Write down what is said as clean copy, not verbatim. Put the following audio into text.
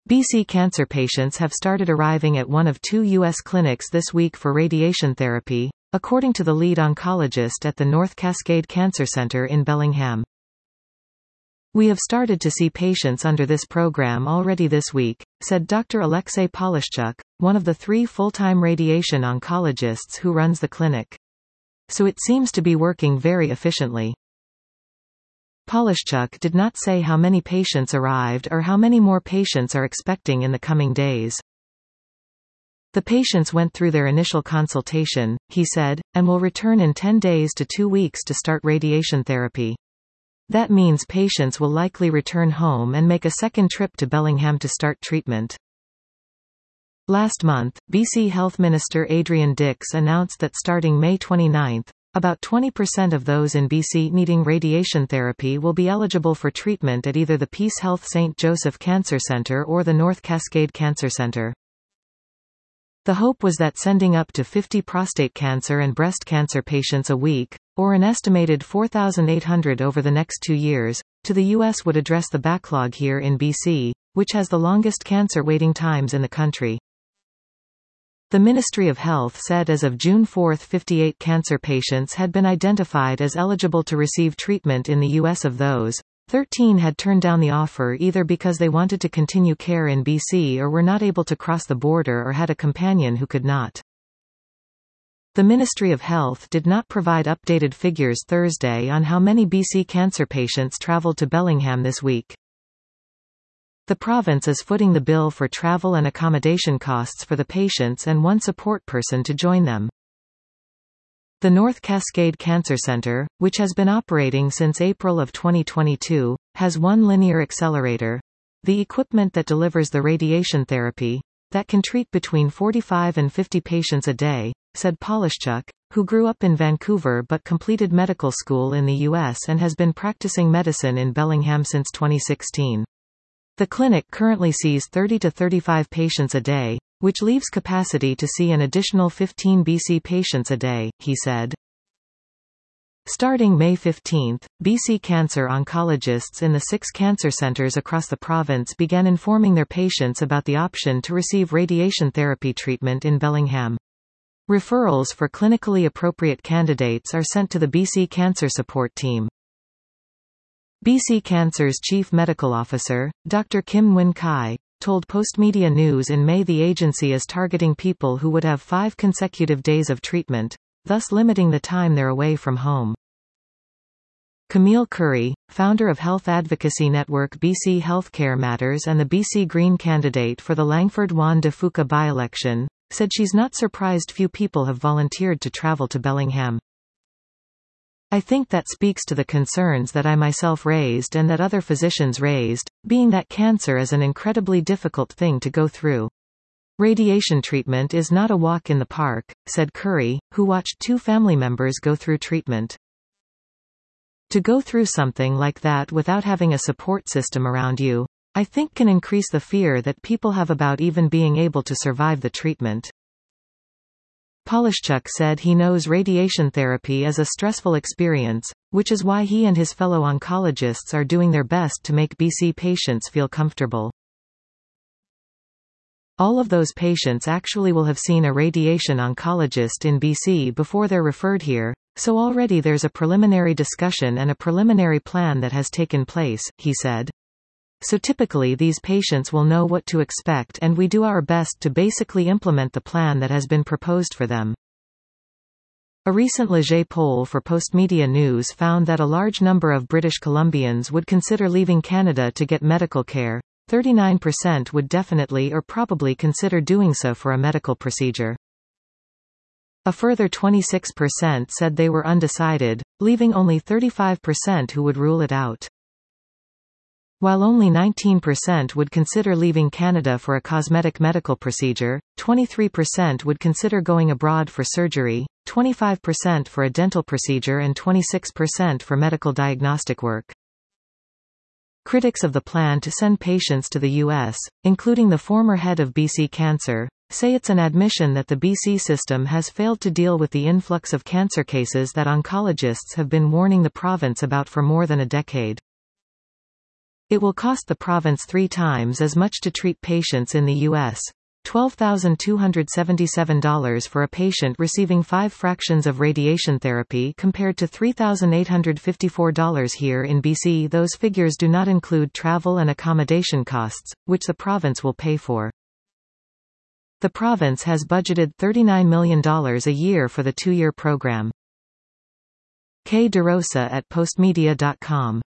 BC cancer patients have started arriving at one of 2 U.S. clinics this week for radiation therapy, according to the lead oncologist at the North Cascade Cancer Center in Bellingham. "We have started to see patients under this program already this week," said Dr. Alexey Polishchuk, one of the 3 full-time radiation oncologists who runs the clinic. "So it seems to be working very efficiently." Polishchuk did not say how many patients arrived or how many more patients are expecting in the coming days. "The patients went through their initial consultation," he said, "and will return in 10 days to 2 weeks to start radiation therapy. That means patients will likely return home and make a second trip to Bellingham to start treatment." Last month, BC Health Minister Adrian Dix announced that starting May 29, about 20% of those in BC needing radiation therapy will be eligible for treatment at either the Peace Health St. Joseph Cancer Center or the North Cascade Cancer Center. The hope was that sending up to 50 prostate cancer and breast cancer patients a week, or an estimated 4,800 over the next 2 years, to the U.S. would address the backlog here in BC, which has the longest cancer waiting times in the country. The Ministry of Health said as of June 4, 58 cancer patients had been identified as eligible to receive treatment in the U.S. Of those, 13 had turned down the offer either because they wanted to continue care in BC or were not able to cross the border or had a companion who could not. The Ministry of Health did not provide updated figures Thursday on how many BC cancer patients traveled to Bellingham this week. The province is footing the bill for travel and accommodation costs for the patients and one support person to join them. The North Cascade Cancer Center, which has been operating since April of 2022, has one linear accelerator, the equipment that delivers the radiation therapy, that can treat between 45 and 50 patients a day, said Polishchuk, who grew up in Vancouver but completed medical school in the U.S. and has been practicing medicine in Bellingham since 2016. The clinic currently sees 30 to 35 patients a day, which leaves capacity to see an additional 15 BC patients a day, he said. Starting May 15, BC cancer oncologists in the 6 cancer centers across the province began informing their patients about the option to receive radiation therapy treatment in Bellingham. Referrals for clinically appropriate candidates are sent to the BC Cancer Support Team. BC Cancer's Chief Medical Officer, Dr. Kim Nguyen Khai, told Postmedia News in May the agency is targeting people who would have 5 consecutive days of treatment, thus limiting the time they're away from home. Camille Curry, founder of health advocacy network BC Healthcare Matters and the BC Green candidate for the Langford Juan de Fuca by-election, said she's not surprised few people have volunteered to travel to Bellingham. "I think that speaks to the concerns that I myself raised and that other physicians raised, being that cancer is an incredibly difficult thing to go through. Radiation treatment is not a walk in the park," said Curry, who watched 2 family members go through treatment. "To go through something like that without having a support system around you, I think can increase the fear that people have about even being able to survive the treatment." Polishchuk said he knows radiation therapy is a stressful experience, which is why he and his fellow oncologists are doing their best to make BC patients feel comfortable. "All of those patients actually will have seen a radiation oncologist in BC before they're referred here, so already there's a preliminary discussion and a preliminary plan that has taken place," he said. "So typically these patients will know what to expect and we do our best to basically implement the plan that has been proposed for them." A recent Leger poll for Postmedia News found that a large number of British Columbians would consider leaving Canada to get medical care. 39% would definitely or probably consider doing so for a medical procedure. A further 26% said they were undecided, leaving only 35% who would rule it out. While only 19% would consider leaving Canada for a cosmetic medical procedure, 23% would consider going abroad for surgery, 25% for a dental procedure and 26% for medical diagnostic work. Critics of the plan to send patients to the U.S., including the former head of BC Cancer, say it's an admission that the BC system has failed to deal with the influx of cancer cases that oncologists have been warning the province about for more than a decade. It will cost the province 3 times as much to treat patients in the U.S. $12,277 for a patient receiving 5 fractions of radiation therapy compared to $3,854 here in BC. Those figures do not include travel and accommodation costs, which the province will pay for. The province has budgeted $39 million a year for the 2-year program. K. DeRosa at postmedia.com